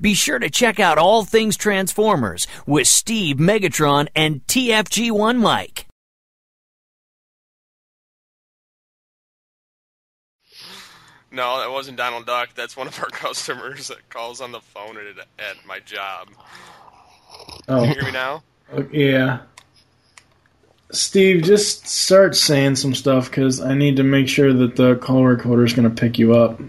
Be sure to check out All Things Transformers with Steve, Megatron, and TFG1 Mike. No, that wasn't Donald Duck. That's one of our customers that calls on the phone at my job. Oh. Can you hear me now? Yeah. Steve, just start saying some stuff, because I need to make sure that the call recorder is going to pick you up.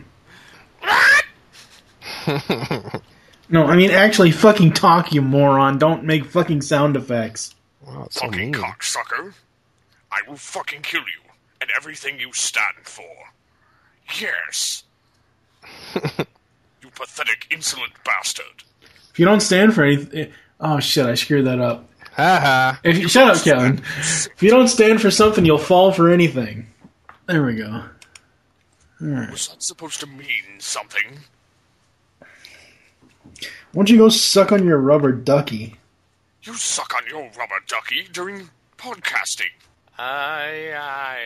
No, I mean actually fucking talk, you moron. Don't make fucking sound effects. Wow, Fucking cocksucker. I will fucking kill you and everything you stand for. Yes. You pathetic, insolent bastard. If you don't stand for anything... Oh shit, I screwed that up. Haha. Shut up, Kevin. If you don't stand for something, you'll fall for anything. There we go. Alright. Was that supposed to mean something? Why don't you go suck on your rubber ducky? You suck on your rubber ducky during podcasting. Aye.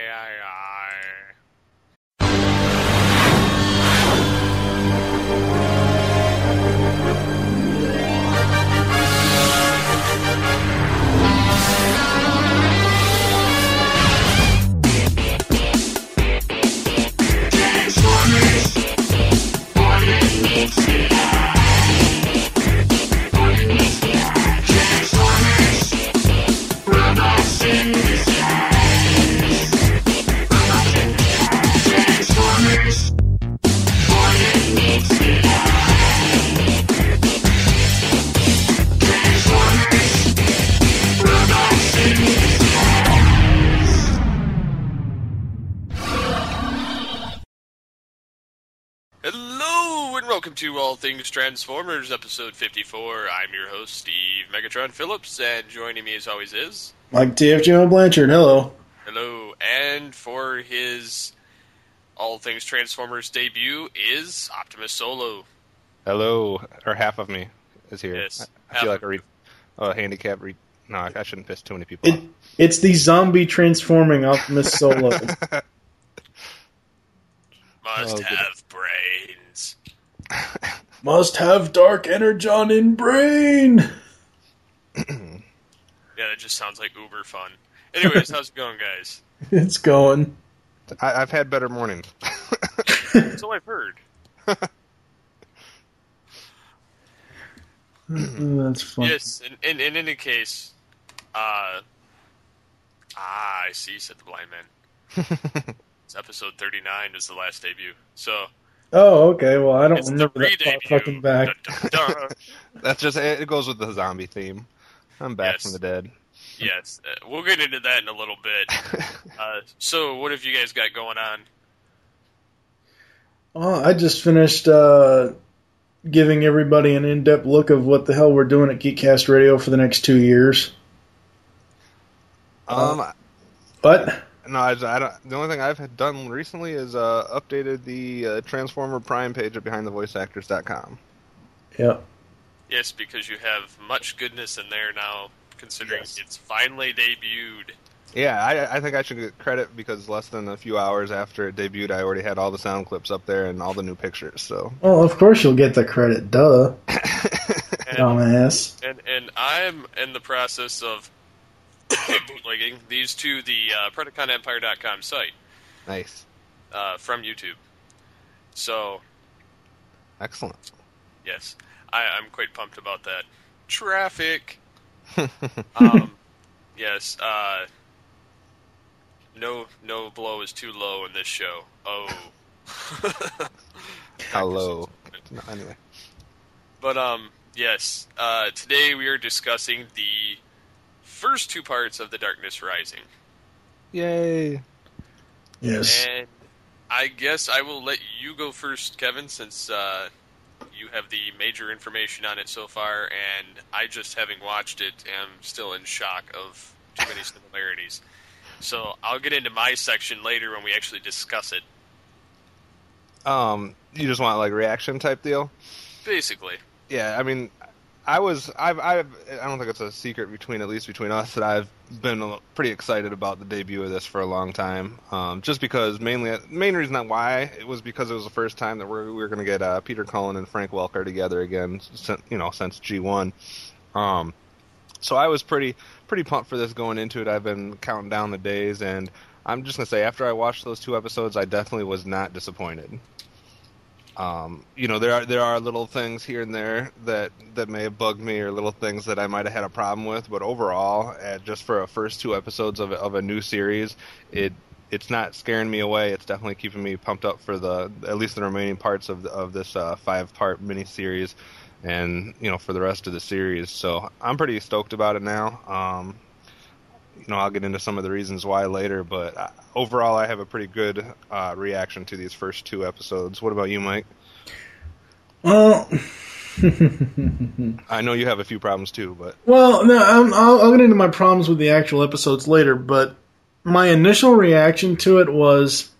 Hello and welcome to All Things Transformers, episode 54. I'm your host, Steve Megatron Phillips, and joining me as always is... Mike TFG Blanchard, hello. Hello, and for his All Things Transformers debut is Optimus Solo. Hello, or half of me is here. Yes, I feel like a handicap. No, I shouldn't piss too many people off. It's the zombie transforming Optimus Solo. Must have brains. Must have dark energon in brain. Yeah, that just sounds like uber fun. Anyways, how's it going, guys? It's going. I've had better mornings. That's all I've heard. That's funny. Yes, in any case, I see, said the blind man. It's episode 39 is the last debut. So. Oh, okay. Well, I don't It's remember the that re-debut. fucking back. Dun, dun, dun. That's just it. Goes with the zombie theme. I'm back Yes. from the dead. Yes, we'll get into that in a little bit. So, what have you guys got going on? Oh, I just finished giving everybody an in-depth look of what the hell we're doing at Geekcast Radio for the next 2 years. What? No, I don't. The only thing I've done recently is updated the Transformer Prime page at BehindTheVoiceActors.com. Yep. Yes, because you have much goodness in there now, considering it's finally debuted. Yeah, I think I should get credit because less than a few hours after it debuted, I already had all the sound clips up there and all the new pictures. So. Well, of course you'll get the credit, duh. Dumbass. And I'm in the process of bootlegging these to the PredaconEmpire.com site. Nice. From YouTube. So. Excellent. Yes. I'm quite pumped about that. Traffic. Yes. No blow is too low in this show. Oh. How low? No, anyway. But yes. Today we are discussing the first two parts of The Darkness Rising. Yay. Yes. And I guess I will let you go first, Kevin, since you have the major information on it so far, and I, just having watched it, am still in shock of too many similarities. So I'll get into my section later when we actually discuss it. You just want like reaction type deal? Basically. Yeah, I mean, I don't think it's a secret between us that I've been pretty excited about the debut of this for a long time. Just because main reason why it was because it was the first time that we were going to get Peter Cullen and Frank Welker together again, since G1. So I was pretty pumped for this going into it. I've been counting down the days, and I'm just going to say, after I watched those 2 episodes, I definitely was not disappointed. There are little things here and there that may have bugged me, or little things that I might have had a problem with, but overall, just for a first 2 episodes of a new series, it's not scaring me away. It's definitely keeping me pumped up for at least the remaining parts of this 5-part miniseries, and for the rest of the series. So I'm pretty stoked about it now. I'll get into some of the reasons why later, but overall I have a pretty good reaction to these first 2 episodes. What about you, Mike? Well, I know you have a few problems too, but... Well, no, I'll get into my problems with the actual episodes later, but my initial reaction to it was,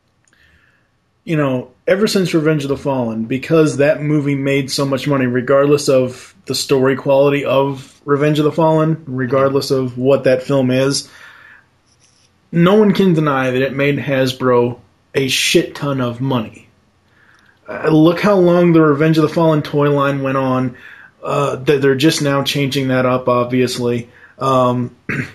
ever since Revenge of the Fallen, because that movie made so much money, regardless of the story quality of Revenge of the Fallen, regardless of what that film is, no one can deny that it made Hasbro a shit ton of money. Look how long the Revenge of the Fallen toy line went on. They're just now changing that up, obviously. And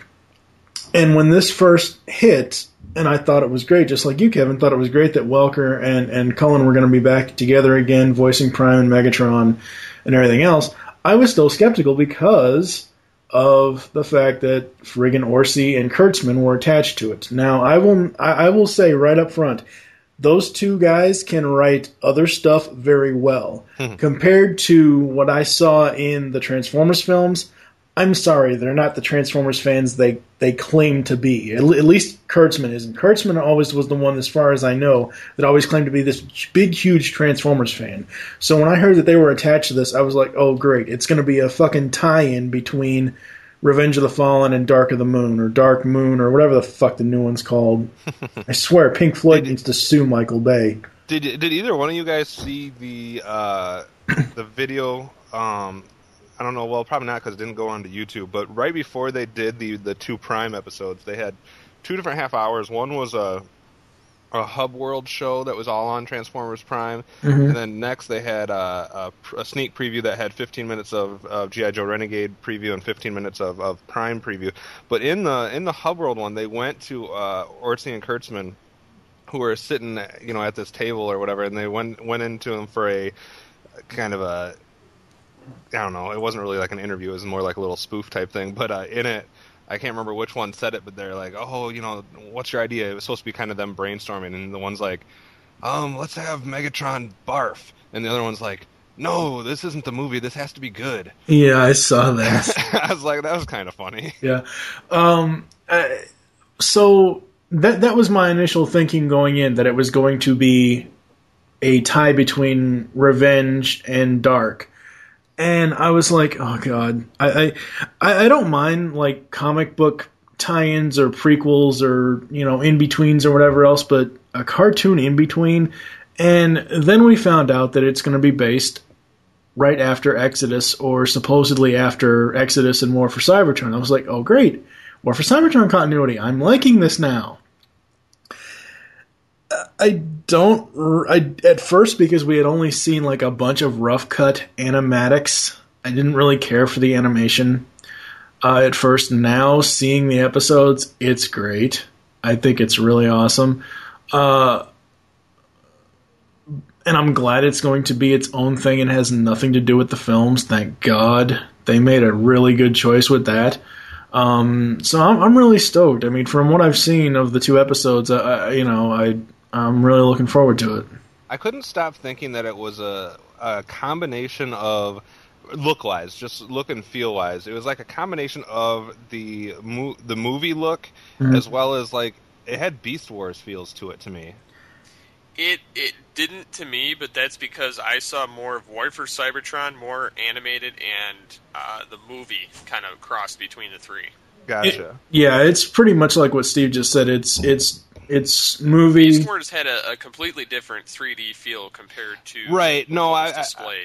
when this first hit, and I thought it was great, just like you, Kevin, thought it was great that Welker and Cullen were going to be back together again, voicing Prime and Megatron and everything else, I was still skeptical because of the fact that friggin' Orci and Kurtzman were attached to it. Now, I will say right up front, those 2 guys can write other stuff very well. Compared to what I saw in the Transformers films, I'm sorry, they're not the Transformers fans they claim to be. At least Kurtzman isn't. Kurtzman always was the one, as far as I know, that always claimed to be this big, huge Transformers fan. So when I heard that they were attached to this, I was like, oh, great. It's going to be a fucking tie-in between Revenge of the Fallen and Dark of the Moon, or Dark Moon, or whatever the fuck the new one's called. I swear, Pink Floyd needs to sue Michael Bay. Did either one of you guys see the video... I don't know, well, probably not because it didn't go onto YouTube, but right before they did the 2 Prime episodes, they had 2 different half hours. One was a Hub World show that was all on Transformers Prime, and then next they had a sneak preview that had 15 minutes of G.I. Joe Renegade preview and 15 minutes of Prime preview. But in the Hub World one, they went to Orci and Kurtzman, who were sitting at this table or whatever, and they went into them for a kind of a... I don't know, it wasn't really like an interview, it was more like a little spoof type thing, but in it, I can't remember which one said it, but they're like, oh, what's your idea? It was supposed to be kind of them brainstorming, and the one's like, let's have Megatron barf, and the other one's like, no, this isn't the movie, this has to be good. Yeah, I saw that. I was like, that was kind of funny. Yeah. So that was my initial thinking going in, that it was going to be a tie between Revenge and Dark. And I was like, oh god, I don't mind like comic book tie-ins or prequels or in-betweens or whatever else, but a cartoon in-between. And then we found out that it's going to be based right after Exodus, or supposedly after Exodus and War for Cybertron. I was like, oh great, War for Cybertron continuity. I'm liking this now. At first, because we had only seen like a bunch of rough cut animatics, I didn't really care for the animation at first. Now, seeing the episodes, it's great. I think it's really awesome. And I'm glad it's going to be its own thing and has nothing to do with the films. Thank God. They made a really good choice with that. So I'm really stoked. I mean, from what I've seen of the 2 episodes, I'm really looking forward to it. I couldn't stop thinking that it was a combination of look-wise, just look and feel-wise. It was like a combination of the movie look, as well as like it had Beast Wars feels to it to me. It didn't to me, but that's because I saw more of War for Cybertron, more animated, and the movie kind of crossed between the 3. Gotcha. It's pretty much like what Steve just said. It's movie. Beast Wars had a completely different 3D feel compared to right. No, what was displayed.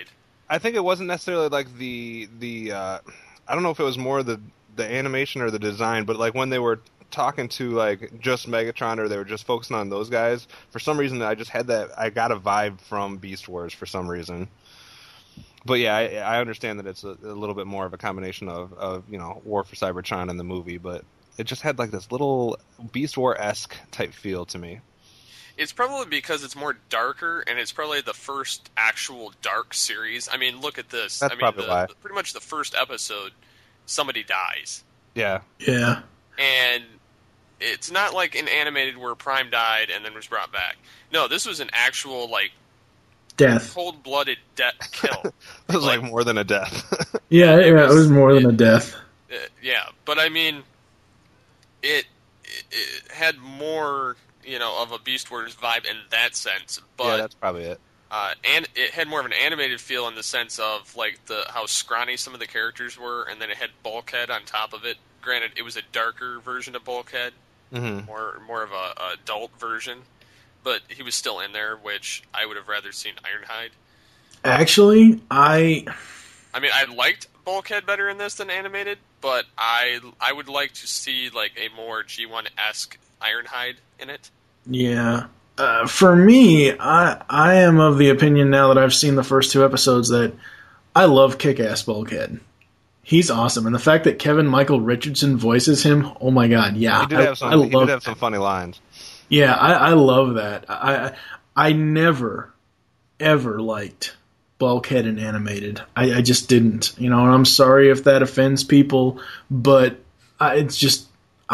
I think it wasn't necessarily like the I don't know if it was more the animation or the design, but like when they were talking to like just Megatron or they were just focusing on those guys, for some reason I just had I got a vibe from Beast Wars for some reason. But yeah, I understand that it's a little bit more of a combination of War for Cybertron in the movie, but it just had like this little Beast War-esque type feel to me. It's probably because it's more darker, and it's probably the first actual dark series. I mean, look at this. That's probably why. Pretty much the first episode, somebody dies. Yeah. Yeah. And it's not like an animated where Prime died and then was brought back. No, this was an actual, like, death. Cold-blooded kill. It was like more than a death. Yeah, it was more than a death. Yeah, but I mean, it had more... of a Beast Wars vibe in that sense, but yeah, that's probably it. And it had more of an animated feel in the sense of like how scrawny some of the characters were, and then it had Bulkhead on top of it. Granted, it was a darker version of Bulkhead, more of a adult version, but he was still in there, which I would have rather seen Ironhide. Actually, I mean, I liked Bulkhead better in this than animated, but I would like to see like a more G1-esque Ironhide in it. Yeah. For me, I am of the opinion now that I've seen the first 2 episodes that I love Kick-Ass Bulkhead. He's awesome. And the fact that Kevin Michael Richardson voices him, oh my god, yeah. He did have some funny lines. Yeah, I love that. I never, ever liked Bulkhead in animated. I just didn't. And I'm sorry if that offends people, but I just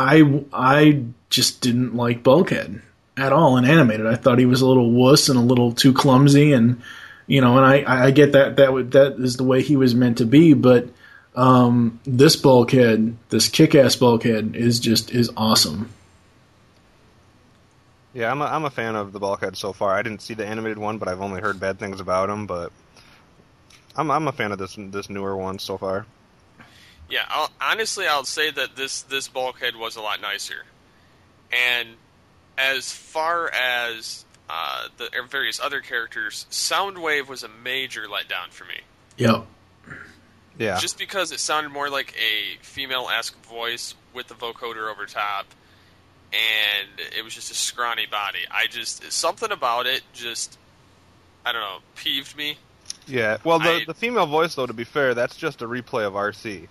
didn't like Bulkhead at all in animated. I thought he was a little wuss and a little too clumsy, and and I get that is the way he was meant to be, but this Bulkhead, this Kick-Ass Bulkhead is awesome. Yeah, I'm a fan of the Bulkhead so far. I didn't see the animated one, but I've only heard bad things about him, but I'm a fan of this newer one so far. Yeah, I'll say that this Bulkhead was a lot nicer. And as far as the various other characters, Soundwave was a major letdown for me. Yep. Yeah. Just because it sounded more like a female-esque voice with the vocoder over top, and it was just a scrawny body. Something about it just, I don't know, peeved me. Yeah, well, the female voice, though, to be fair, that's just a replay of RC.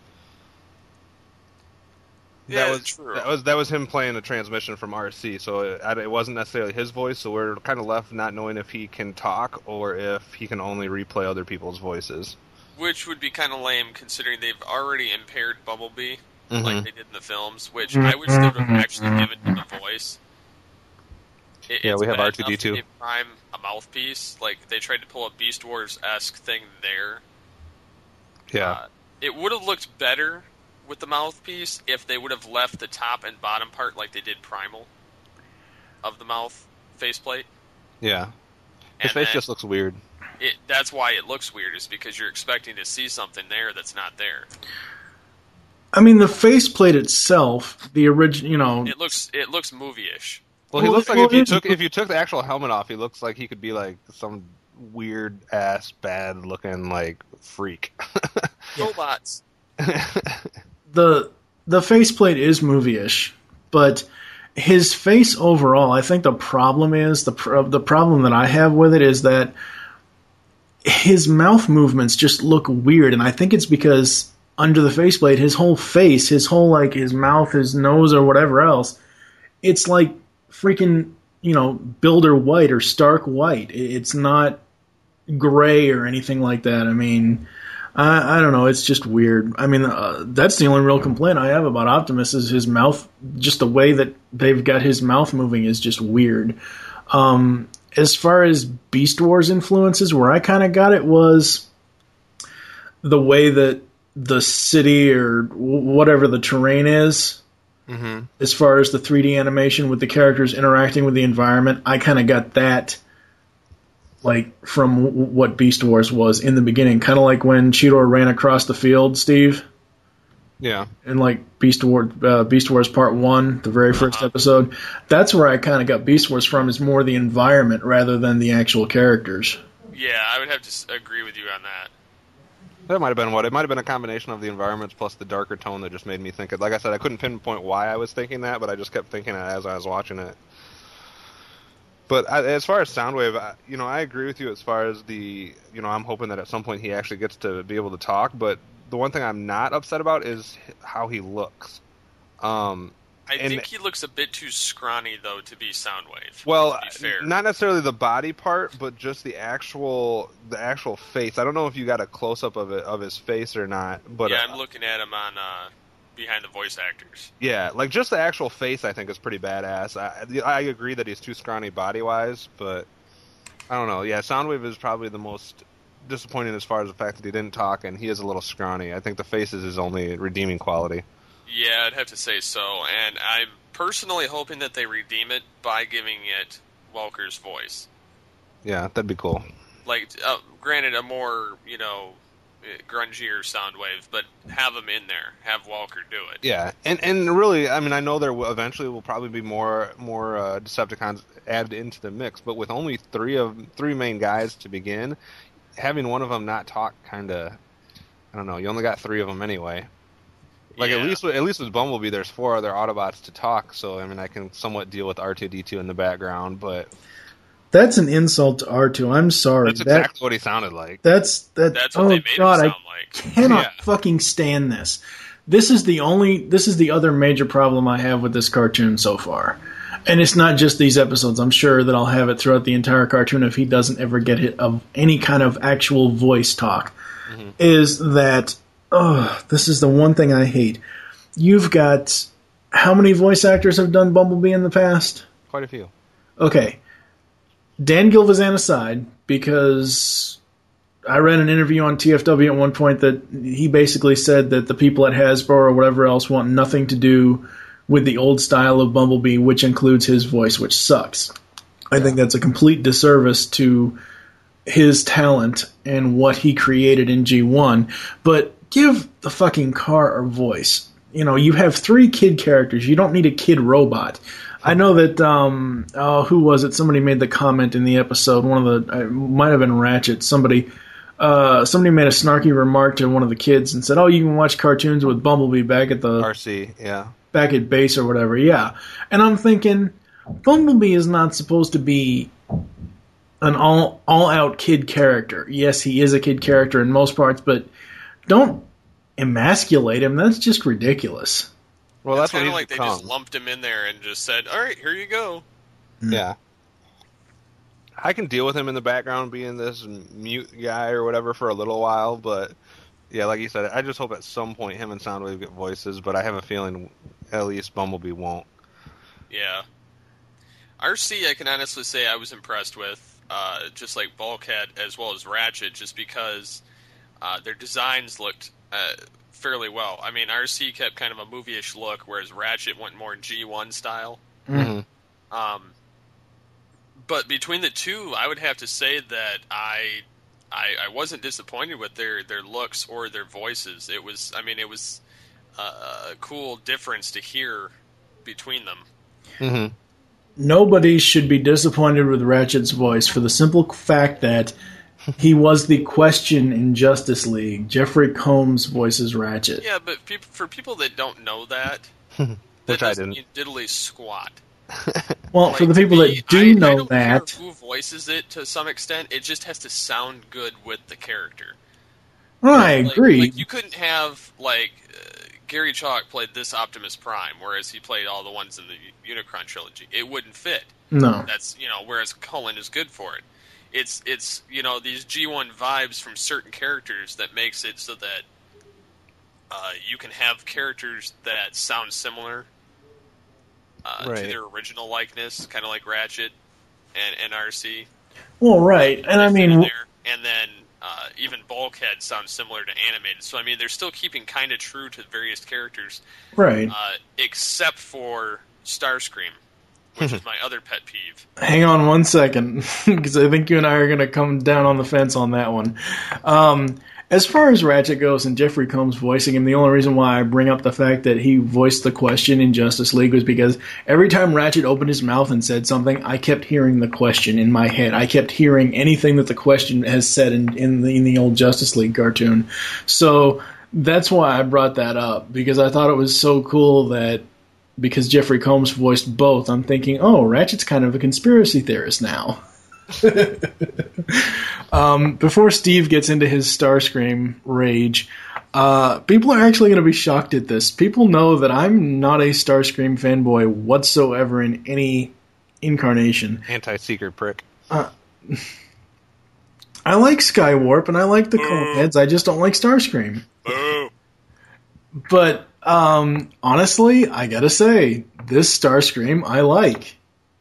Yeah, that's true. That was him playing the transmission from RC, so it wasn't necessarily his voice, so we're kind of left not knowing if he can talk or if he can only replay other people's voices. Which would be kind of lame, considering they've already impaired Bumblebee, like they did in the films, which I wish they would have actually given him a voice. Yeah, we have R2-D2. Give Prime a mouthpiece. Like, they tried to pull a Beast Wars-esque thing there. Yeah. It would have looked better with the mouthpiece if they would have left the top and bottom part like they did Primal of the mouth faceplate. Yeah. His face just looks weird. That's why it looks weird, is because you're expecting to see something there that's not there. I mean, the faceplate itself, the original, it looks movie-ish. Well, he looks like if you took the actual helmet off, he looks like he could be like some weird ass bad looking like freak. Robots. The faceplate is movie-ish, but his face overall, I think the problem is the problem that I have with it is that his mouth movements just look weird, and I think it's because under the faceplate, his whole face, his mouth, his nose, or whatever else, it's like freaking, Builder White or Stark White. It's not gray or anything like that. I mean, I don't know. It's just weird. I mean, that's the only real complaint I have about Optimus is his mouth. Just the way that they've got his mouth moving is just weird. As far as Beast Wars influences, where I kind of got it was the way that the city or whatever the terrain is, as far as the 3D animation with the characters interacting with the environment, I kind of got that like from what Beast Wars was in the beginning, kind of like when Cheetor ran across the field, Steve. Yeah. And like Beast Wars Part 1, the very first episode. That's where I kind of got Beast Wars from, is more the environment rather than the actual characters. Yeah, I would have to agree with you on that. That might have been what it might have been a combination of the environments plus the darker tone that just made me think it. Like I said, I couldn't pinpoint why I was thinking that, but I just kept thinking it as I was watching it. But as far as Soundwave, I agree with you as far as I'm hoping that at some point he actually gets to be able to talk. But the one thing I'm not upset about is how he looks. I think he looks a bit too scrawny, though, to be Soundwave. Well, to be fair. Not necessarily the body part, but just the actual face. I don't know if you got a close up of his face or not. But yeah, I'm looking at him on behind the voice actors. Yeah, like just the actual face, I think is pretty badass. I agree that he's too scrawny body wise, but I don't know. Yeah, Soundwave is probably the most disappointing as far as the fact that he didn't talk and he is a little scrawny. I think the face is his only redeeming quality. Yeah, I'd have to say so, and I'm personally hoping that they redeem it by giving it Welker's voice. Yeah, that'd be cool. Like, granted, a more, grungier Soundwave, but have him in there. Have Welker do it. Yeah, and really, I mean, I know there eventually will probably be more Decepticons added into the mix, but with only three main guys to begin, having one of them not talk kind of, I don't know. You only got 3 of them anyway. Like, yeah. at least with Bumblebee, there's 4 other Autobots to talk, so, I mean, I can somewhat deal with R2-D2 in the background, but... That's an insult to R2. I'm sorry. That's exactly what he sounded like. That's what they made him sound like. Cannot fucking stand this. This is the other major problem I have with this cartoon so far. And it's not just these episodes. I'm sure that I'll have it throughout the entire cartoon if he doesn't ever get hit of any kind of actual voice talk. Mm-hmm. Is that... this is the one thing I hate. You've got... How many voice actors have done Bumblebee in the past? Quite a few. Okay. Dan Gilvezan aside, because I read an interview on TFW at one point that he basically said that the people at Hasbro or whatever else want nothing to do with the old style of Bumblebee, which includes his voice, which sucks. I think that's a complete disservice to his talent and what he created in G1. But give the fucking car a voice. You have 3 kid characters. You don't need a kid robot. I know that, who was it? Somebody made the comment in the episode, it might have been Ratchet. Somebody made a snarky remark to one of the kids and said, "Oh, you can watch cartoons with Bumblebee back at the RC, yeah, back at base or whatever." Yeah, and I'm thinking, Bumblebee is not supposed to be an all-out kid character. Yes, he is a kid character in most parts, but don't emasculate him. That's just ridiculous. Well, that's kind of what like they just lumped him in there and just said, "All right, here you go." Yeah. I can deal with him in the background being this mute guy or whatever for a little while, but yeah, like you said, I just hope at some point him and Soundwave get voices, but I have a feeling at least Bumblebee won't. Yeah. RC, I can honestly say I was impressed with, just like Bulkhead as well as Ratchet, just because their designs looked fairly well. I mean, RC kept kind of a movie-ish look, whereas Ratchet went more G1 style. Mm-hmm. But between the two, I would have to say that I wasn't disappointed with their looks or their voices. It was a cool difference to hear between them. Mm-hmm. Nobody should be disappointed with Ratchet's voice for the simple fact that he was the Question in Justice League. Jeffrey Combs voices Ratchet. Yeah, but for people that don't know that, which I didn't, mean diddly squat. Well, for the people that do know I don't that, care who voices it to some extent. It just has to sound good with the character. I agree. Like you couldn't have Gary Chalk played this Optimus Prime, whereas he played all the ones in the Unicron trilogy. It wouldn't fit. No, that's whereas Cullen is good for it. It's these G1 vibes from certain characters that makes it so that you can have characters that sound similar to their original likeness, kind of like Ratchet and RC. Well, right, and I mean, and then even Bulkhead sounds similar to animated. So I mean, they're still keeping kind of true to various characters, right? Except for Starscream, which is my other pet peeve. Hang on one second, because I think you and I are going to come down on the fence on that one. As far as Ratchet goes and Jeffrey Combs voicing him, the only reason why I bring up the fact that he voiced the question in Justice League was because every time Ratchet opened his mouth and said something, I kept hearing the question in my head. I kept hearing anything that the question has said in the old Justice League cartoon. So that's why I brought that up, because I thought it was so cool that because Jeffrey Combs voiced both, I'm thinking, oh, Ratchet's kind of a conspiracy theorist now. Before Steve gets into his Starscream rage, people are actually going to be shocked at this. People know that I'm not a Starscream fanboy whatsoever in any incarnation. Anti-secret prick. I like Skywarp and I like the Coneheads. I just don't like Starscream. But honestly, I gotta say, this Starscream I like.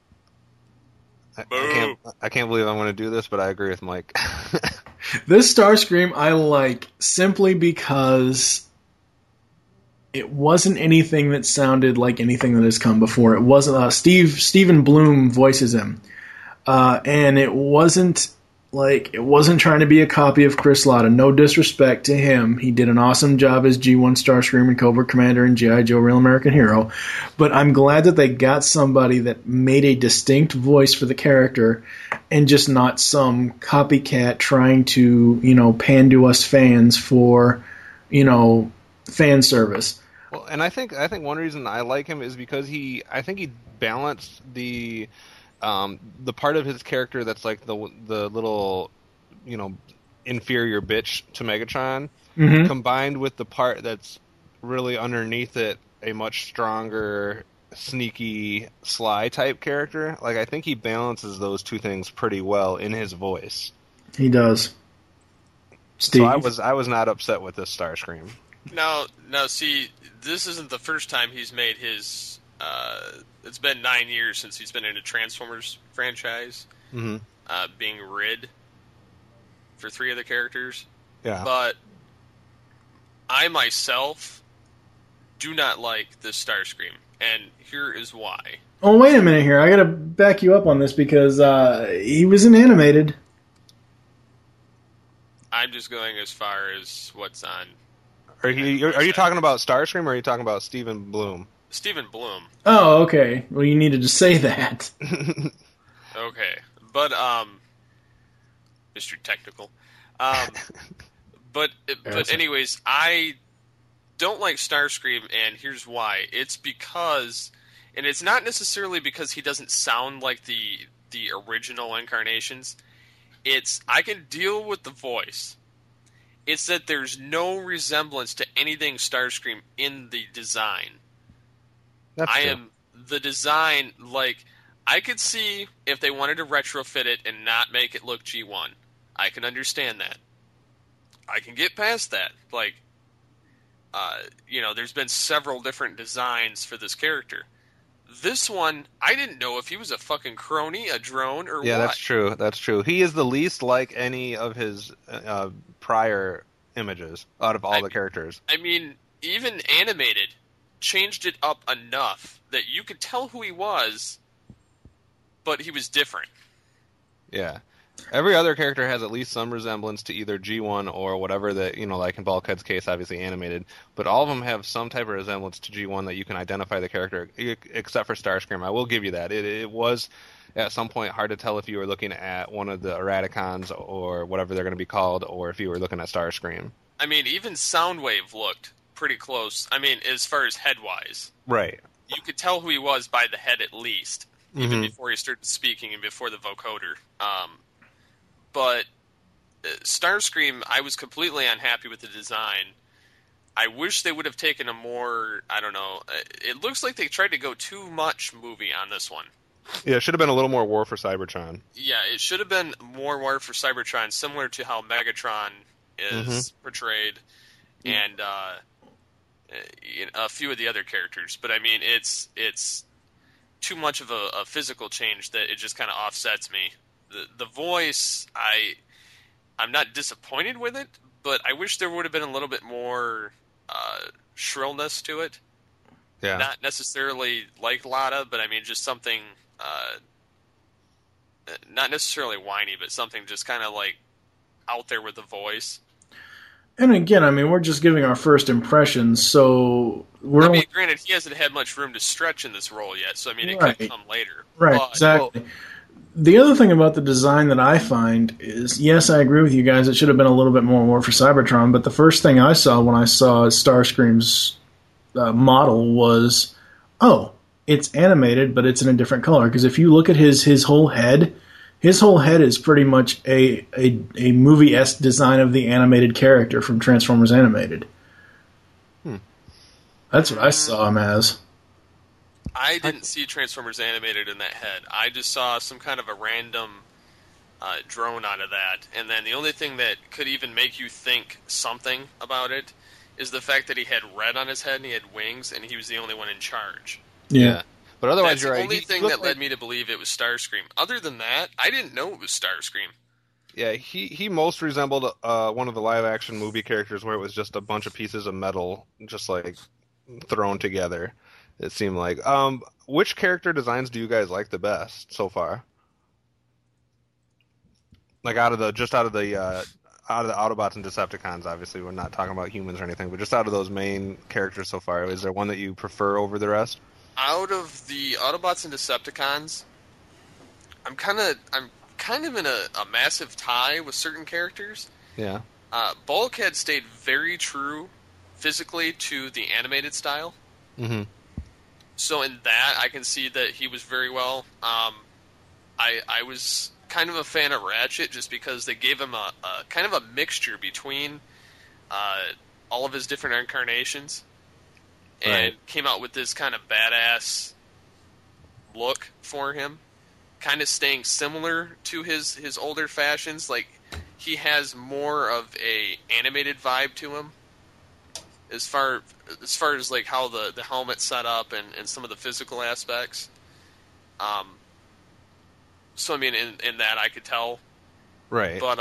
I can't believe I'm going to do this, but I agree with Mike. This Starscream I like simply because it wasn't anything that sounded like anything that has come before. It wasn't Stephen Bloom voices him, and it wasn't trying to be a copy of Chris Latta. No disrespect to him. He did an awesome job as G1 Starscream and Cobra Commander and G.I. Joe Real American Hero. But I'm glad that they got somebody that made a distinct voice for the character and just not some copycat trying to, pander us fans for, fan service. Well, and I think one reason I like him is because I think he balanced the part of his character that's like the little, inferior bitch to Megatron, combined with the part that's really underneath it, a much stronger, sneaky, sly type character. Like, I think he balances those two things pretty well in his voice. He does. Steve? So I was not upset with this Starscream. Now, see, this isn't the first time he's made his. It's been 9 years since he's been in a Transformers franchise, being Rid for 3 of the characters. Yeah. But I myself do not like this Starscream, and here is why. Oh, wait a minute here. I gotta back you up on this because he was in animated. I'm just going as far as what's on. Are you talking about Starscream or are you talking about Stephen Bloom? Stephen Bloom. Oh, okay. Well, you needed to say that. Okay. But, Mr. Technical. But anyways, I don't like Starscream, and here's why. It's because, and it's not necessarily because he doesn't sound like the original incarnations. I can deal with the voice. It's that there's no resemblance to anything Starscream in the design. That's true. The design, like, I could see if they wanted to retrofit it and not make it look G1. I can understand that. I can get past that. Like, there's been several different designs for this character. This one, I didn't know if he was a fucking crony, a drone, or what. Yeah, that's true. That's true. He is the least like any of his prior images out of all the characters. I mean, even animated changed it up enough that you could tell who he was, but he was different. Yeah. Every other character has at least some resemblance to either G1 or whatever that, like in Bulkhead's case, obviously animated. But all of them have some type of resemblance to G1 that you can identify the character, except for Starscream. I will give you that. It was, at some point, hard to tell if you were looking at one of the Eradicons or whatever they're going to be called, or if you were looking at Starscream. I mean, even Soundwave looked pretty close. I mean, as far as head-wise. Right. You could tell who he was by the head at least, even before he started speaking and before the vocoder. But Starscream, I was completely unhappy with the design. I wish they would have taken a more, I don't know, it looks like they tried to go too much movie on this one. Yeah, it should have been a little more War for Cybertron. Yeah, it should have been more War for Cybertron, similar to how Megatron is portrayed, and a few of the other characters. But I mean, it's too much of a physical change that it just kind of offsets me. The voice, I'm not disappointed with it, but I wish there would have been a little bit more shrillness to it. Yeah. Not necessarily like Latta, but I mean just something, not necessarily whiny, but something just kind of like out there with the voice. And again, I mean, we're just giving our first impressions, so we're I mean, granted, he hasn't had much room to stretch in this role yet, so I mean, it Right. could come later. right, But, exactly. The other thing about the design that I find is, yes, I agree with you guys. It should have been a little bit more war for Cybertron. But the first thing I saw when I saw Starscream's model was, oh, it's animated, but it's in a different color. Because if you look at his whole head is pretty much a movie-esque design of the animated character from Transformers Animated. That's what I saw him as. I didn't see Transformers Animated in that head. I just saw some kind of a random drone out of that. And then the only thing that could even make you think something about it is the fact that he had red on his head and he had wings and he was the only one in charge. Yeah. But otherwise, That's you're the right. only thing that led me to believe it was Starscream. Other than that, I didn't know it was Starscream. Yeah, he most resembled one of the live-action movie characters where it was just a bunch of pieces of metal, just like thrown together. It seemed like. Which character designs do you guys like the best so far? Like out of the Autobots and Decepticons, obviously we're not talking about humans or anything, but just out of those main characters so far, is there one that you prefer over the rest? Out of the Autobots and Decepticons, I'm kind of in a massive tie with certain characters. Yeah. Bulkhead stayed very true physically to the animated style. Mm-hmm. So in that, I can see that he was very well. I was kind of a fan of Ratchet just because they gave him a kind of a mixture between all of his different incarnations, and Right. came out with this kind of badass look for him, kind of staying similar to his older fashions. Like, he has more of a animated vibe to him as far as like how the helmet's set up and some of the physical aspects. So I mean, in that I could tell, Right. but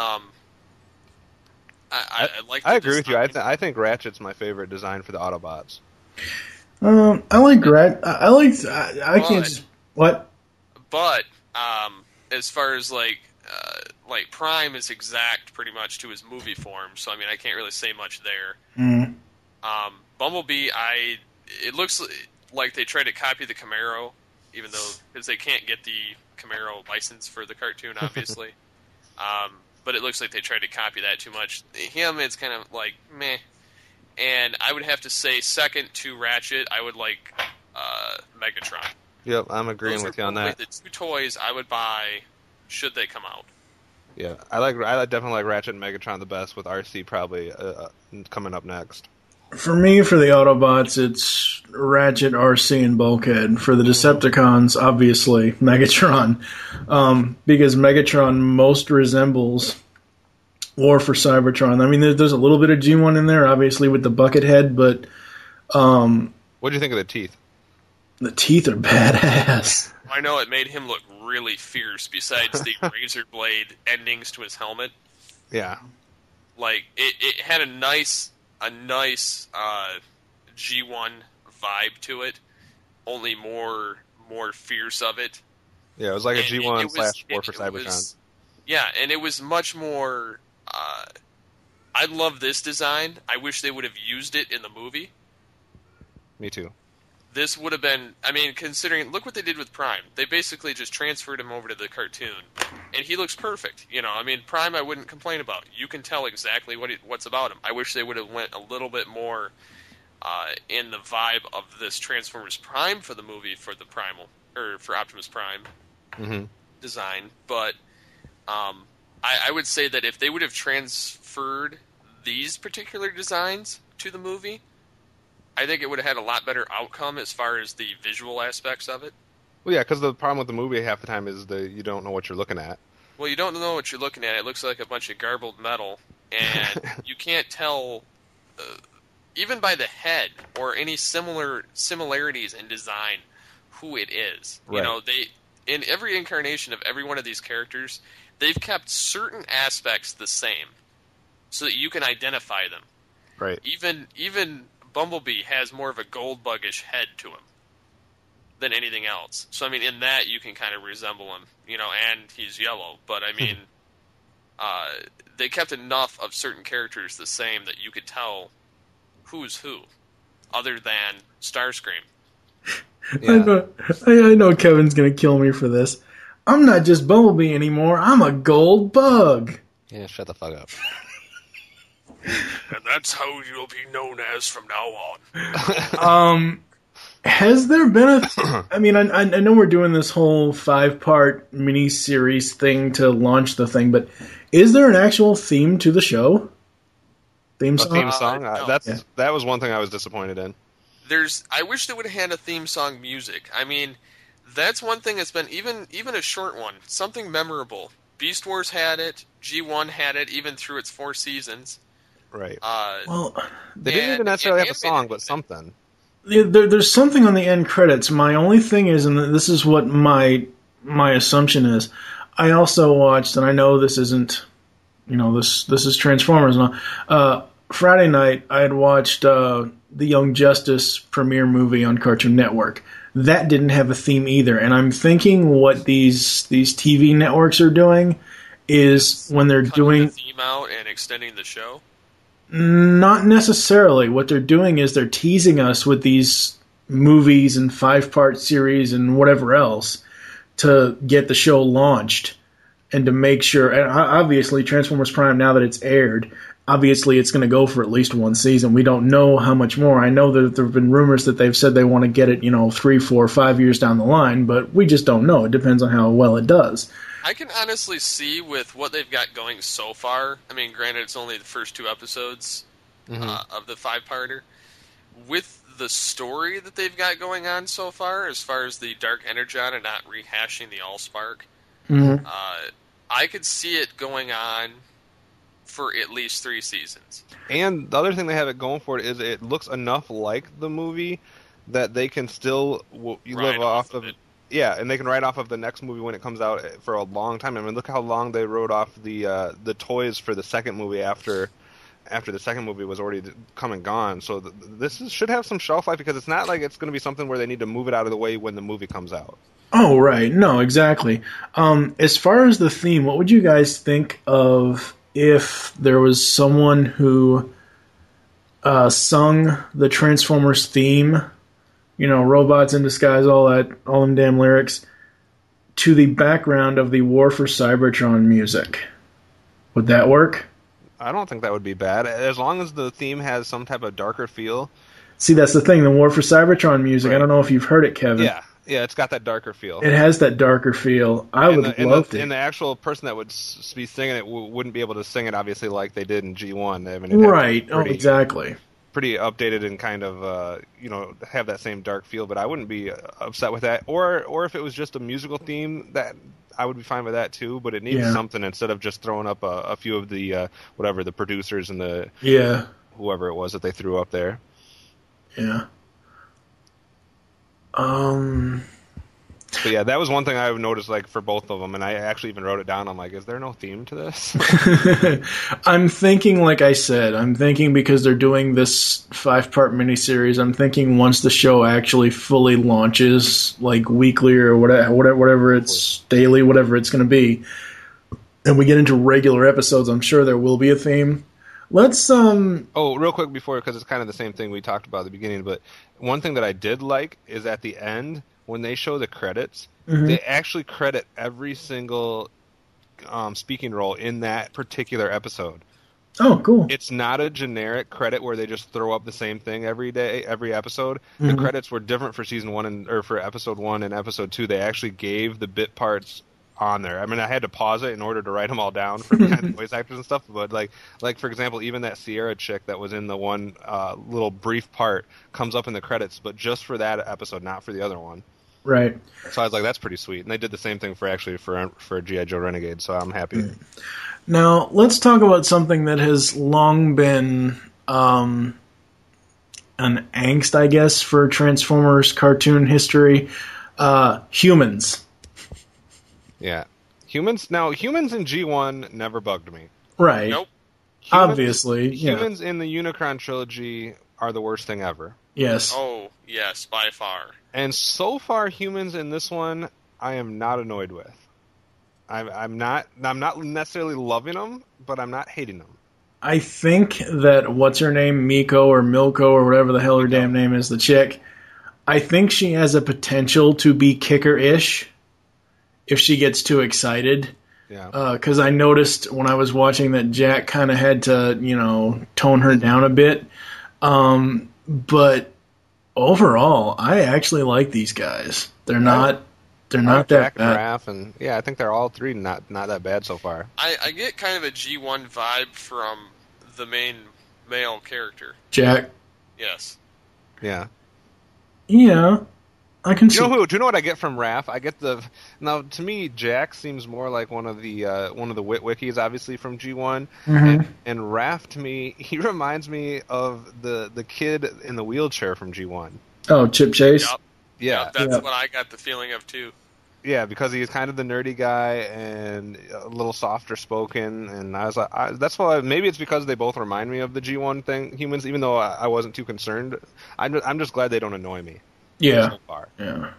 I like. I agree with you. I think Ratchet's my favorite design for the Autobots. I like I can't just what. But as far as like Prime is exact pretty much to his movie form, so I mean I can't really say much there. Mm. Bumblebee, it looks like they tried to copy the Camaro, even though because they can't get the Camaro license for the cartoon, obviously. But it looks like they tried to copy that too much. Him, it's kind of like meh. And I would have to say second to Ratchet, I would like Megatron. Yep, I'm agreeing Those with are you on probably that. the two toys I would buy should they come out. Yeah, I definitely like Ratchet and Megatron the best, with RC probably coming up next. For me, for the Autobots, it's Ratchet, RC, and Bulkhead. For the Decepticons, obviously, Megatron. Because Megatron most resembles War for Cybertron. I mean, there's a little bit of G1 in there, obviously, with the bucket head, but What do you think of the teeth? the teeth are badass. I know it made him look really fierce, besides the razor blade endings to his helmet. Yeah. Like, it had a nice G1 vibe to it, only more fierce of it. Yeah, it was like a And G1 it was- / War for it Cybertron. was- yeah, and it was much more. I love this design. I wish they would have used it in the movie. Me too. This would have been. I mean, considering look what they did with Prime. They basically just transferred him over to the cartoon, and he looks perfect. You know, I mean, Prime I wouldn't complain about. You can tell exactly what's about him. I wish they would have went a little bit more in the vibe of this Transformers Prime for the movie for the Primal or for Optimus Prime Mm-hmm. design, but I would say that if they would have transferred these particular designs to the movie, I think it would have had a lot better outcome as far as the visual aspects of it. Well, yeah, because the problem with the movie half the time is you don't know what you're looking at. Well, you don't know what you're looking at. It looks like a bunch of garbled metal, and you can't tell, even by the head or any similarities in design, who it is. Right. You know, in every incarnation of every one of these characters, they've kept certain aspects the same, so that you can identify them. Right. Even Bumblebee has more of a Goldbuggish head to him than anything else. So I mean, in that you can kind of resemble him, you know, and he's yellow. But I mean, they kept enough of certain characters the same that you could tell who's who, other than Starscream. Yeah. I know Kevin's gonna kill me for this. I'm not just Bumblebee anymore. I'm a gold bug. Yeah, shut the fuck up. And that's how you'll be known as from now on. Has there been I mean, I know we're doing this whole 5-part mini-series thing to launch the thing, but is there an actual theme to the show? Theme A song? theme song? No. That was one thing I was disappointed in. I wish they would have had a theme song music. I mean, that's one thing that's been even a short one, something memorable. Beast Wars had it, G1 had it, even through its 4 seasons. Right. Well, They didn't even necessarily have a song, but something. there's something on the end credits. My only thing is, and this is what my assumption is, I also watched, and I know this isn't, this is Transformers and all. Friday night, I had watched the Young Justice premiere movie on Cartoon Network. That didn't have a theme either, and I'm thinking what these TV networks are doing is when they're Cutting doing the theme out and extending the show. not necessarily. What they're doing is they're teasing us with these movies and 5-part series and whatever else to get the show launched and to make sure. And obviously, Transformers Prime, now that it's aired, obviously it's going to go for at least 1 season. We don't know how much more. I know that there have been rumors that they've said they want to get it, 3, 4, 5 years down the line, but we just don't know. It depends on how well it does. I can honestly see with what they've got going so far. I mean, granted, it's only the first 2 episodes of the 5-parter. With the story that they've got going on so far, as the Dark Energon and not rehashing the Allspark, I could see it going on for at least 3 seasons. And the other thing they have it going for it is it looks enough like the movie that they can still live off of it. Yeah, and they can ride off of the next movie when it comes out for a long time. I mean, look how long they rode off the toys for the second movie after the second movie was already come and gone. So should have some shelf life because it's not like it's going to be something where they need to move it out of the way when the movie comes out. Oh, right. No, exactly. As far as the theme, what would you guys think of if there was someone who sung the Transformers theme, robots in disguise, all them damn lyrics, to the background of the War for Cybertron music? Would that work? I don't think that would be bad, as long as the theme has some type of darker feel. See, that's the thing. The War for Cybertron music, right. I don't know if you've heard it, Kevin. Yeah, it's got that darker feel. It has that darker feel. I would love it. And the actual person that would be singing it wouldn't be able to sing it, obviously, like they did in G1. I mean, right. Exactly. Pretty updated and kind of, have that same dark feel, but I wouldn't be upset with that. Or if it was just a musical theme, that I would be fine with that too, but it needs something instead of just throwing up a few of the, the producers and the whoever it was that they threw up there. Yeah. But yeah, that was one thing I've noticed, like, for both of them, and I actually even wrote it down. I'm like, is there no theme to this? I'm thinking, like I said, because they're doing this 5-part miniseries, I'm thinking once the show actually fully launches, like weekly or whatever it's daily, whatever it's going to be, and we get into regular episodes, I'm sure there will be a theme. Let's Oh, real quick before, because it's kind of the same thing we talked about at the beginning, but one thing that I did like is at the end, when they show the credits, they actually credit every single speaking role in that particular episode. Oh, cool. It's not a generic credit where they just throw up the same thing every episode. The credits were different for season 1 or for episode 1 and episode 2. They actually gave the bit parts on there. I mean, I had to pause it in order to write them all down for the voice actors and stuff. But like for example, even that Sierra chick that was in the one little brief part comes up in the credits, but just for that episode, not for the other one. Right. So I was like, that's pretty sweet. And they did the same thing for G.I. Joe Renegade, so I'm happy. Now, let's talk about something that has long been an angst, I guess, for Transformers cartoon history. Humans. Yeah. Humans in G1 never bugged me. Right. Nope. Obviously. Humans in the Unicron trilogy are the worst thing ever. Yes. Oh, yes, by far. And so far, humans in this one, I am not annoyed with. I'm not necessarily loving them, but I'm not hating them. I think that what's her name, Miko or Milko or whatever the hell her damn name is, the chick. I think she has a potential to be Kicker-ish if she gets too excited. Yeah. Because I noticed when I was watching that Jack kind of had to, tone her down a bit. But overall, I actually like these guys. They're not that Jack bad. and Raph, and yeah, I think they're all three not that bad so far. I get kind of a G1 vibe from the main male character. Jack. Yes. Yeah. Yeah. I can see. Do you know what I get from Raph? I get now to me Jack seems more like one of the Witwickies, obviously from G1, and Raph to me he reminds me of the kid in the wheelchair from G1. Oh, Chip Chase. Yep. Yeah, yep, that's what I got the feeling of too. Yeah, because he's kind of the nerdy guy and a little softer spoken, and I was like, that's why maybe it's because they both remind me of the G1 humans, even though I wasn't too concerned. I'm just glad they don't annoy me. Yeah. So far. Yeah.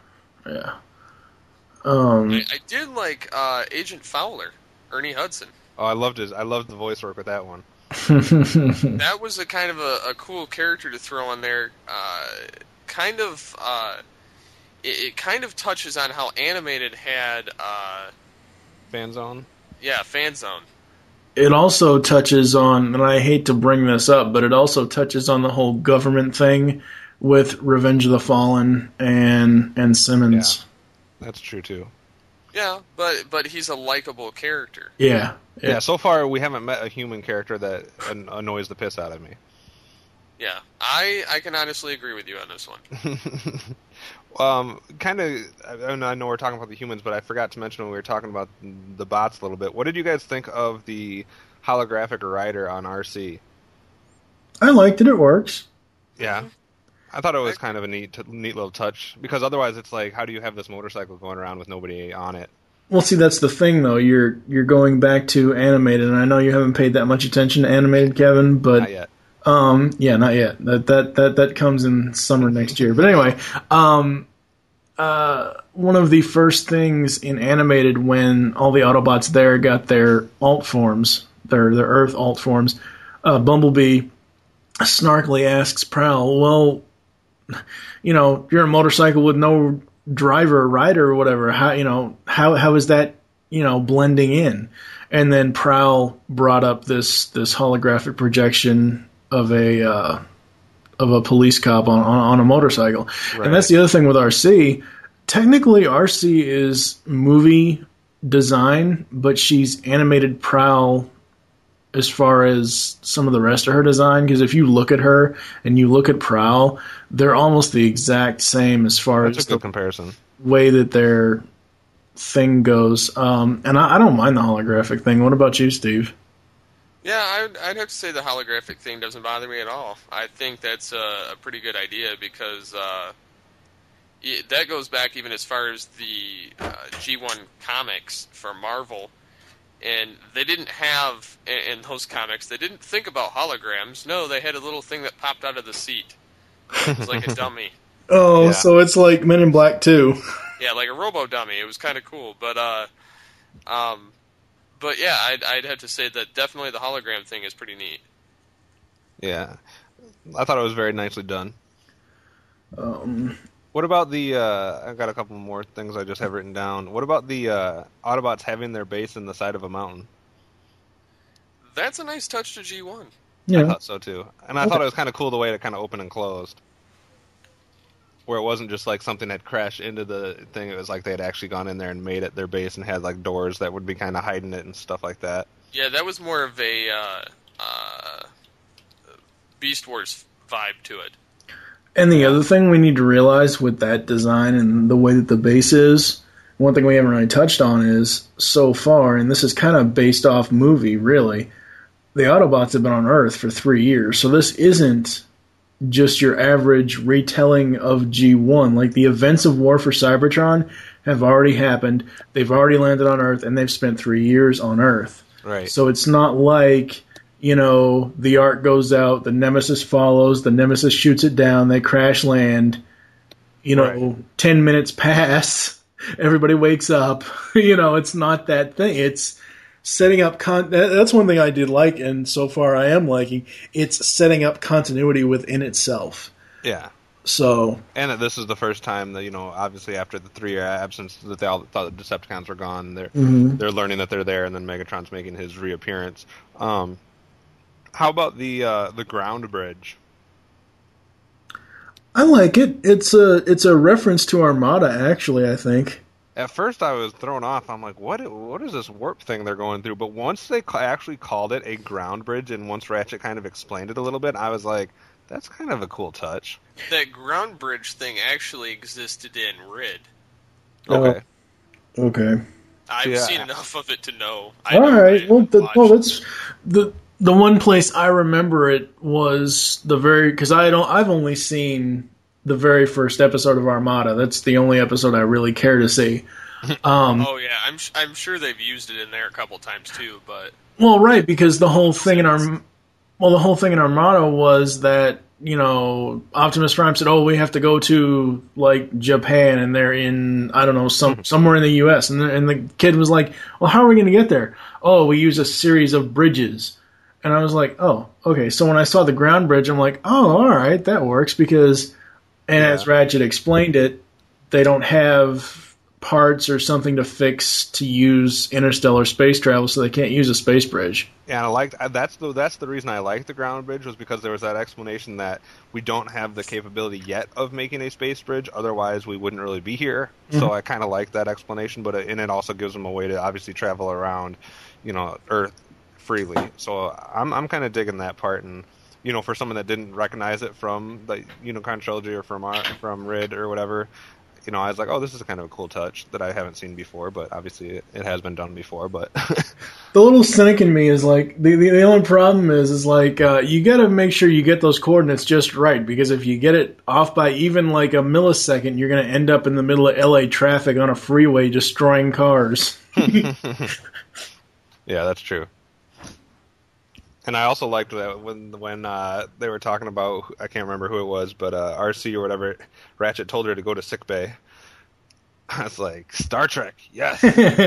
I did like Agent Fowler, Ernie Hudson. Oh, I loved the voice work with that one. That was a kind of a cool character to throw in there. It kind of touches on how Animated had Fanzone. Yeah, Fanzone. It also touches on, and I hate to bring this up, but it also touches on the whole government thing with Revenge of the Fallen and Simmons. Yeah, that's true too. Yeah, but he's a likable character. Yeah. So far we haven't met a human character that annoys the piss out of me. Yeah, I can honestly agree with you on this one. I know we're talking about the humans, but I forgot to mention when we were talking about the bots a little bit. What did you guys think of the holographic rider on RC? I liked it. It works. Yeah. I thought it was kind of a neat little touch, because otherwise it's like, how do you have this motorcycle going around with nobody on it? Well, see, that's the thing, though. You're going back to Animated, and I know you haven't paid that much attention to Animated, Kevin, but not yet. Yeah, not yet. That comes in summer next year. But anyway, one of the first things in Animated when all the Autobots there got their alt forms, their Earth alt forms, Bumblebee snarkily asks Prowl, well, you're a motorcycle with no driver or rider or whatever. How is that, blending in? And then Prowl brought up this holographic projection of a police cop on a motorcycle. Right. And that's the other thing with RC. Technically, RC is movie design, but she's animated Prowl as far as some of the rest of her design, because if you look at her and you look at Prowl, they're almost the exact same as far as the good comparison way that their thing goes. And I don't mind the holographic thing. What about you, Steve? Yeah, I'd have to say the holographic thing doesn't bother me at all. I think that's a pretty good idea, because that goes back even as far as the G1 comics for Marvel. And they didn't have, in those comics, they didn't think about holograms. No, they had a little thing that popped out of the seat. It was like a dummy. Oh, yeah. So it's like Men in Black 2. Yeah, like a robo-dummy. It was kind of cool. But yeah, I'd have to say that definitely the hologram thing is pretty neat. Yeah. I thought it was very nicely done. What about the, I've got a couple more things I just have written down. What about the Autobots having their base in the side of a mountain? That's a nice touch to G1. Yeah. I thought so too. And I thought it was kind of cool the way it kind of opened and closed. Where it wasn't just like something had crashed into the thing. It was like they had actually gone in there and made it their base and had like doors that would be kind of hiding it and stuff like that. Yeah, that was more of a Beast Wars vibe to it. And the other thing we need to realize with that design and the way that the base is, one thing we haven't really touched on is, so far, and this is kind of based off movie, really, the Autobots have been on Earth for 3 years. So this isn't just your average retelling of G1. Like, the events of War for Cybertron have already happened. They've already landed on Earth, and they've spent 3 years on Earth. Right. So it's not like, the Ark goes out, the Nemesis follows, the Nemesis shoots it down, they crash land, right. 10 minutes pass, everybody wakes up. It's not that thing. It's setting up that's one thing I did like, and so far I am liking. It's setting up continuity within itself. Yeah. So, and this is the first time that obviously after the 3-year absence, that they all thought the Decepticons were gone. They're learning that they're there, and then Megatron's making his reappearance. How about the ground bridge? I like it. It's a reference to Armada, actually. I think. At first, I was thrown off. I'm like, what is this warp thing they're going through? But once they actually called it a ground bridge, and once Ratchet kind of explained it a little bit, I was like, that's kind of a cool touch. That ground bridge thing actually existed in Rid. Okay. Okay. I've seen enough of it to know. All right. Well, that's the one place I remember it was because I've only seen the very first episode of Armada. That's the only episode I really care to see. Oh yeah, I'm sure they've used it in there a couple times too, but right, because the whole thing in Armada was that Optimus Prime said, "Oh, we have to go to like Japan," and they're in I don't know somewhere in the U.S. and the kid was like, "Well, how are we going to get there?" "Oh, we use a series of bridges." And I was like, "Oh, okay." So when I saw the ground bridge, I'm like, "Oh, all right, that works," because. And as Ratchet explained it, they don't have parts or something to fix to use interstellar space travel, so they can't use a space bridge. Yeah, and that's the reason I liked the ground bridge, was because there was that explanation that we don't have the capability yet of making a space bridge, otherwise we wouldn't really be here. Mm-hmm. So I kind of like that explanation, and it also gives them a way to obviously travel around, Earth freely. So I'm kind of digging that part, and for someone that didn't recognize it from the Unicron trilogy or from Rid or whatever, I was like, oh, this is kind of a cool touch that I haven't seen before, but obviously it has been done before. But the little cynic in me is like, the only problem is like, you got to make sure you get those coordinates just right, because if you get it off by even like a millisecond, you're going to end up in the middle of LA traffic on a freeway destroying cars. Yeah, that's true. And I also liked that when they were talking about, I can't remember who it was, but RC or whatever, Ratchet told her to go to sickbay. I was like, Star Trek, yes.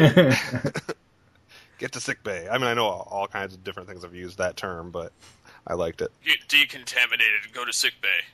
Get to sickbay. I mean, I know all kinds of different things have used that term, but I liked it. Get decontaminated and go to sickbay.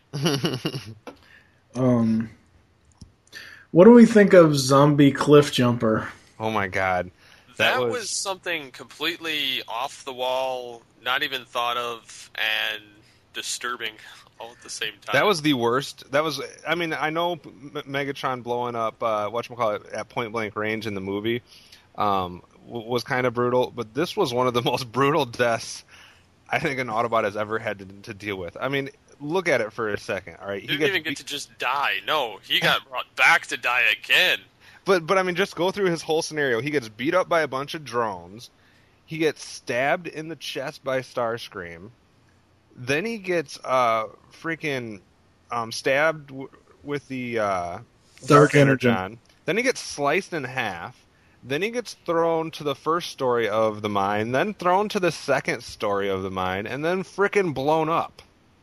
What do we think of Zombie Cliff Jumper? Oh my god. That was something completely off the wall, not even thought of, and disturbing all at the same time. That was the worst. I mean, I know Megatron blowing up, whatchamacallit, at point blank range in the movie was kind of brutal, but this was one of the most brutal deaths I think an Autobot has ever had to deal with. I mean, look at it for a second, all right? He didn't even get to just die. No, he got brought back to die again. But I mean, just go through his whole scenario. He gets beat up by a bunch of drones. He gets stabbed in the chest by Starscream. Then he gets freaking stabbed with the Dark Energon. Then he gets sliced in half. Then he gets thrown to the first story of the mine. Then thrown to the second story of the mine. And then freaking blown up.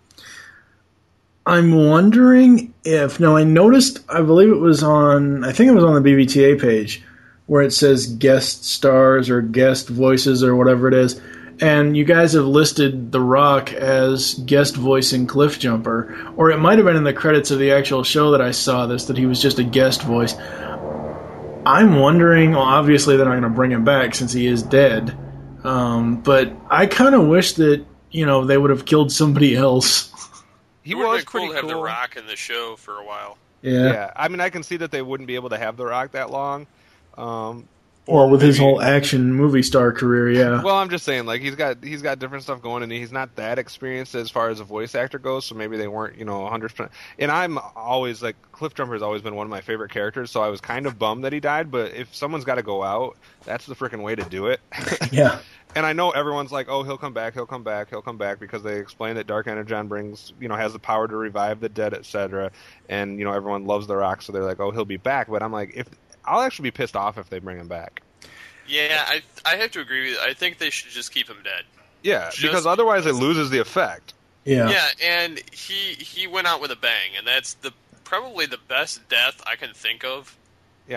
I'm wondering if... Now, I noticed, I believe it was on... I think it was on the BBTA page, where it says guest stars or guest voices or whatever it is. And you guys have listed The Rock as guest voicing Cliff Jumper. Or it might have been in the credits of the actual show that I saw this, that he was just a guest voice. I'm wondering... Well, obviously they're not going to bring him back since he is dead. But I kind of wish that, they would have killed somebody else. He was pretty cool to have The Rock in the show for a while. Yeah. I mean, I can see that they wouldn't be able to have The Rock that long. Or with his whole action movie star career, yeah. Well, I'm just saying, like, he's got different stuff going, and he's not that experienced as far as a voice actor goes, so maybe they weren't, 100%. And I'm always, like, Cliff Jumper has always been one of my favorite characters, so I was kind of bummed that he died, but if someone's got to go out, that's the freaking way to do it. Yeah. And I know everyone's like, oh, he'll come back, because they explain that Dark Energon brings, has the power to revive the dead, etc. And, everyone loves The Rock, so they're like, oh, he'll be back. But I'm like, I'll actually be pissed off if they bring him back. Yeah, I have to agree with you. I think they should just keep him dead. Yeah, because otherwise it loses the effect. Yeah. Yeah, and he went out with a bang, and that's probably the best death I can think of. Yeah.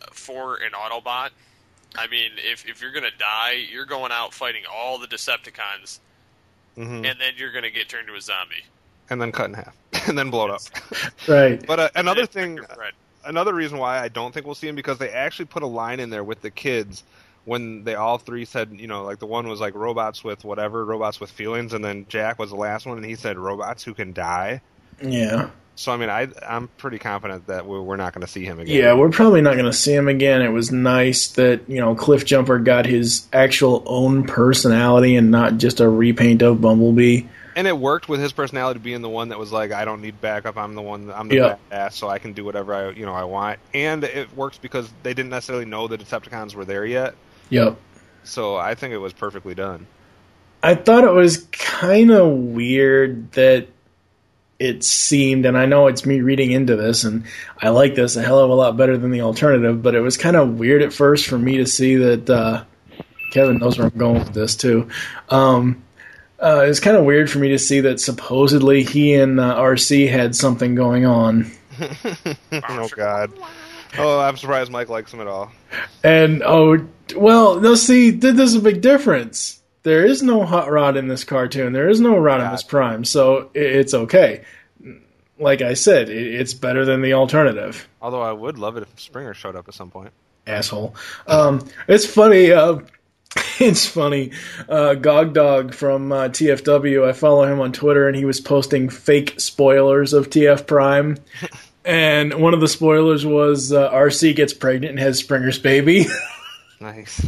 for an Autobot. I mean, if you're going to die, you're going out fighting all the Decepticons, and then you're going to get turned to a zombie. And then cut in half. And then blow it up. Right. But another reason why I don't think we'll see him, because they actually put a line in there with the kids when they all three said, like the one was like robots with whatever, robots with feelings, and then Jack was the last one, and he said robots who can die. Yeah. So, I mean, I'm pretty confident that we're not going to see him again. Yeah, we're probably not going to see him again. It was nice that, Cliff Jumper got his actual own personality and not just a repaint of Bumblebee. And it worked with his personality being the one that was like, I don't need backup. I'm the badass, so I can do whatever I want. And it works because they didn't necessarily know the Decepticons were there yet. Yep. So I think it was perfectly done. I thought it was kind of weird that it seemed, and I know it's me reading into this, and I like this a hell of a lot better than the alternative, but it was kind of weird at first for me to see that Kevin knows where I'm going with this too. It's kind of weird for me to see that supposedly he and RC had something going on. Oh, God. Oh, I'm surprised Mike likes him at all. And, see, there's a big difference. There is no Hot Rod in this cartoon. There is no Rodimus Prime, so it's okay. Like I said, it's better than the alternative. Although I would love it if Springer showed up at some point. Asshole. It's funny... It's funny. Gog Dog from TFW, I follow him on Twitter, and he was posting fake spoilers of TF Prime. And one of the spoilers was RC gets pregnant and has Springer's baby. Nice.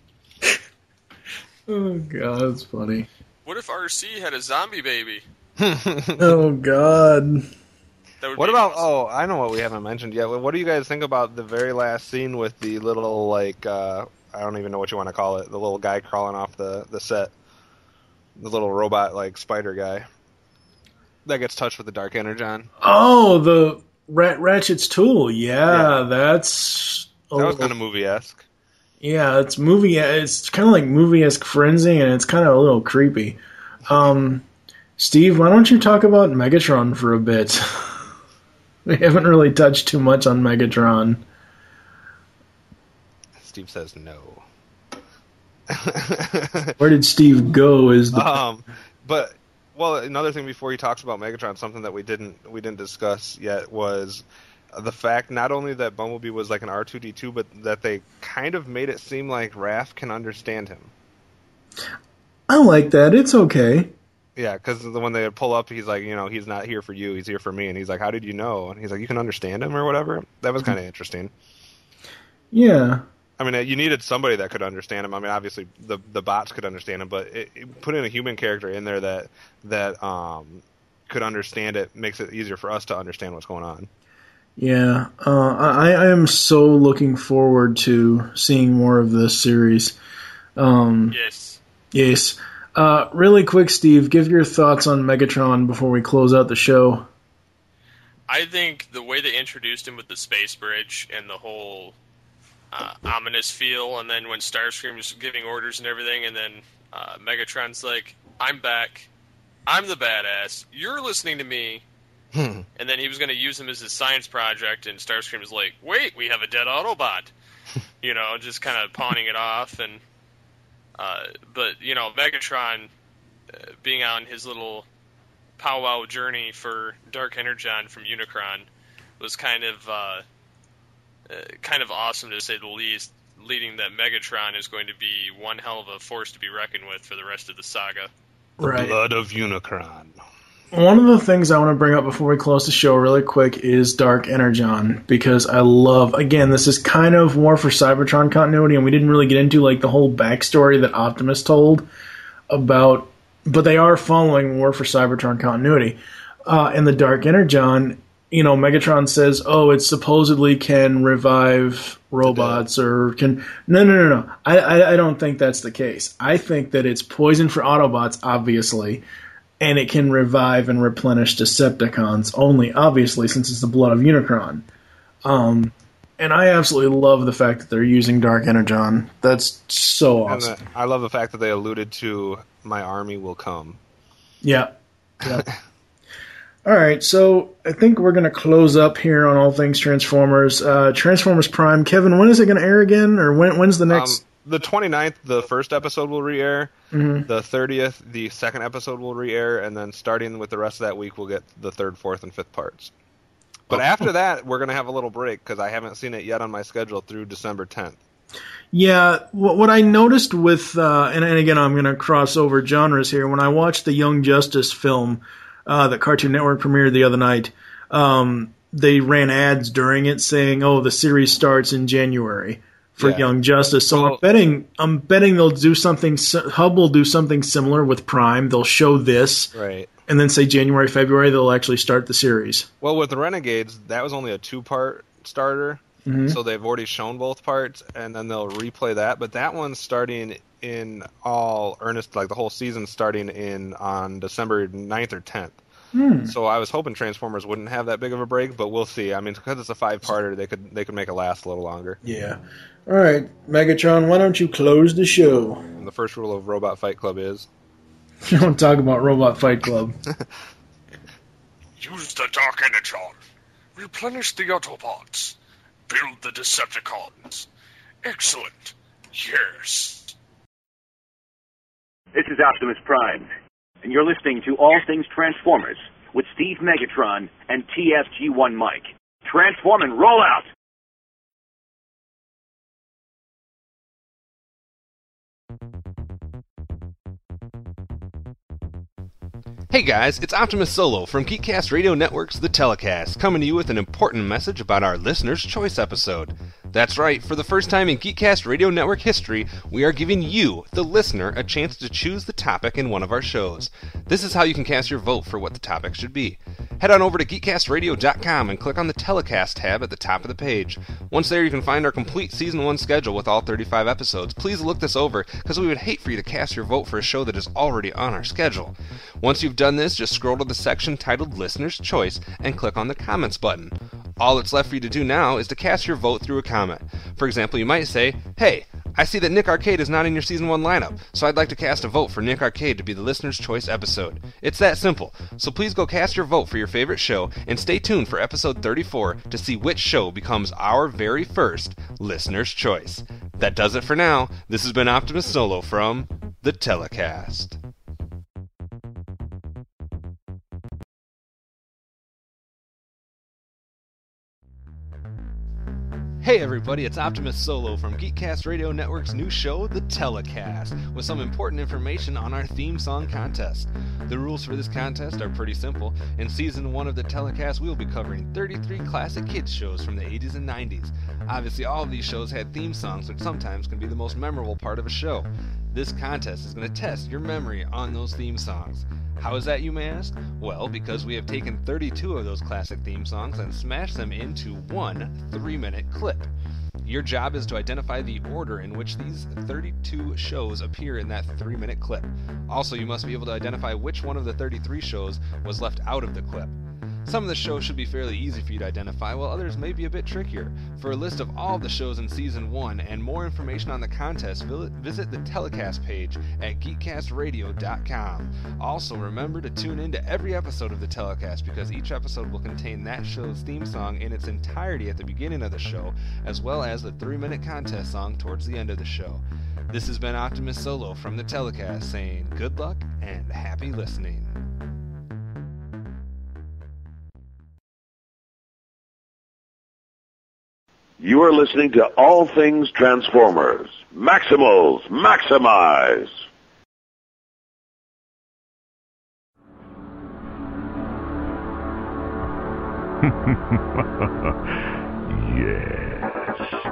Oh, God, that's funny. What if RC had a zombie baby? Oh, God. What about, awesome. I know what we haven't mentioned yet. What do you guys think about the very last scene with the little, I don't even know what you want to call it. The little guy crawling off the set. The little robot, spider guy. That gets touched with the Dark Energon. Oh, the Ratchet's tool. Yeah. That's... That was kind of movie-esque. Yeah, it's movie. It's kind of like movie-esque frenzy, and it's kind of a little creepy. Steve, why don't you talk about Megatron for a bit? We haven't really touched too much on Megatron. Steve says no. Where did Steve go? But another thing before he talks about Megatron, something that we didn't discuss yet was the fact not only that Bumblebee was like an R2-D2, but that they kind of made it seem like Raph can understand him. I like that. It's okay. Yeah, because when they pull up, he's like, he's not here for you, he's here for me. And he's like, how did you know? And he's like, you can understand him or whatever. That was kind of interesting. Yeah. I mean, you needed somebody that could understand him. I mean, obviously the bots could understand him, but putting a human character in there that could understand it makes it easier for us to understand what's going on. Yeah, I am so looking forward to seeing more of this series. Yes. Yes. Really quick, Steve, give your thoughts on Megatron before we close out the show. I think the way they introduced him with the space bridge and the whole ominous feel, and then when Starscream's giving orders and everything, and then Megatron's like, I'm back. I'm the badass. You're listening to me. And then he was going to use him as his science project, and Starscream was like, wait, we have a dead Autobot. Just kind of pawning it off. And but, Megatron being on his little powwow journey for Dark Energon from Unicron was kind of awesome, to say the least, leading that Megatron is going to be one hell of a force to be reckoned with for the rest of the saga. The blood of Unicron. One of the things I want to bring up before we close the show really quick is Dark Energon, because I love, again, this is kind of War for Cybertron continuity, and we didn't really get into the whole backstory that Optimus told about, but they are following War for Cybertron continuity. In the Dark Energon, Megatron says, it supposedly can revive robots or can... No. I don't think that's the case. I think that it's poison for Autobots, obviously, and it can revive and replenish Decepticons only, obviously, since it's the blood of Unicron. And I absolutely love the fact that they're using Dark Energon. That's so awesome. And I love the fact that they alluded to, my army will come. Yeah. All right, so I think we're going to close up here on all things Transformers. Transformers Prime. Kevin, when is it going to air again? Or when's the next? The 29th, the first episode will re-air. Mm-hmm. The 30th, the second episode will re-air. And then starting with the rest of that week, we'll get the third, fourth, and fifth parts. But after that, we're going to have a little break because I haven't seen it yet on my schedule through December 10th. Yeah, what I noticed with, and again, I'm going to cross over genres here. When I watched the Young Justice film that Cartoon Network premiered the other night, they ran ads during it saying, "Oh, the series starts in January for Young Justice." So I'm betting they'll do something. Hub will do something similar with Prime. They'll show this, right, and then say January, February they'll actually start the series. Well, with the Renegades, that was only a 2-part starter. Mm-hmm. So they've already shown both parts, and then they'll replay that. But that one's starting in all earnest, like the whole season starting on December 9th or 10th. So I was hoping Transformers wouldn't have that big of a break, but we'll see. I mean, because it's a 5-parter, they could make it last a little longer. Yeah. All right, Megatron, why don't you close the show? And the first rule of Robot Fight Club is... You don't talk about Robot Fight Club. Use the Dark Energon. Replenish the Autobots. Build the Decepticons. Excellent. Yes. This is Optimus Prime, and you're listening to All Things Transformers with Steve Megatron and TFG1 Mike. Transform and roll out! Hey guys, it's Optimus Solo from Geekcast Radio Network's The Telecast, coming to you with an important message about our Listener's Choice episode. That's right, for the first time in Geekcast Radio Network history, we are giving you, the listener, a chance to choose the topic in one of our shows. This is how you can cast your vote for what the topic should be. Head on over to geekcastradio.com and click on the Telecast tab at the top of the page. Once there, you can find our complete Season 1 schedule with all 35 episodes. Please look this over, because we would hate for you to cast your vote for a show that is already on our schedule. Once you've done this, just scroll to the section titled Listener's Choice and click on the Comments button. All that's left for you to do now is to cast your vote through a comment. For example, you might say, "Hey, I see that Nick Arcade is not in your Season 1 lineup, so I'd like to cast a vote for Nick Arcade to be the Listener's Choice episode." It's that simple, so please go cast your vote for your favorite show, and stay tuned for episode 34 to see which show becomes our very first Listener's Choice. That does it for now. This has been Optimus Solo from The Telecast. Hey everybody, it's Optimus Solo from Geekcast Radio Network's new show, The Telecast, with some important information on our theme song contest. The rules for this contest are pretty simple. In Season 1 of The Telecast, we will be covering 33 classic kids shows from the 80s and 90s. Obviously, all of these shows had theme songs, which sometimes can be the most memorable part of a show. This contest is going to test your memory on those theme songs. How is that, you may ask? Well, because we have taken 32 of those classic theme songs and smashed them into one 3-minute clip. Your job is to identify the order in which these 32 shows appear in that 3-minute clip. Also, you must be able to identify which one of the 33 shows was left out of the clip. Some of the shows should be fairly easy for you to identify, while others may be a bit trickier. For a list of all of the shows in Season 1 and more information on the contest, visit the Telecast page at geekcastradio.com. Also, remember to tune in to every episode of the Telecast, because each episode will contain that show's theme song in its entirety at the beginning of the show, as well as the 3-minute contest song towards the end of the show. This has been Optimus Solo from the Telecast saying good luck and happy listening. You are listening to All Things Transformers. Maximals, maximize! Yes.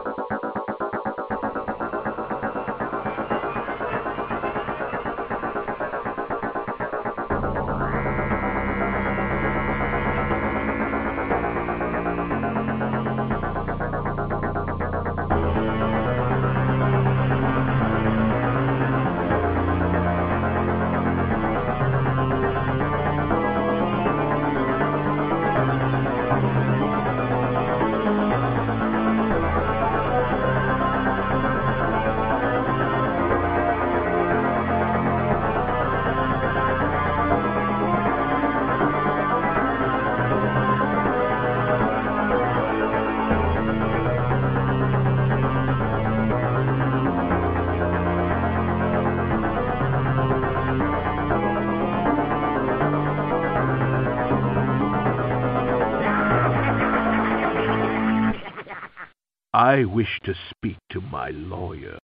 I wish to speak to my lawyer.